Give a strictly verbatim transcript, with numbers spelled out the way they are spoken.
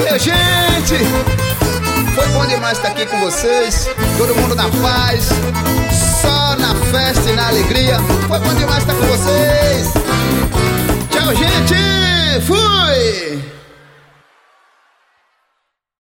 Valeu, gente! Foi bom demais estar aqui com vocês. Todo mundo na paz, só na festa e na alegria. Foi bom demais estar com vocês. Tchau, gente! Fui!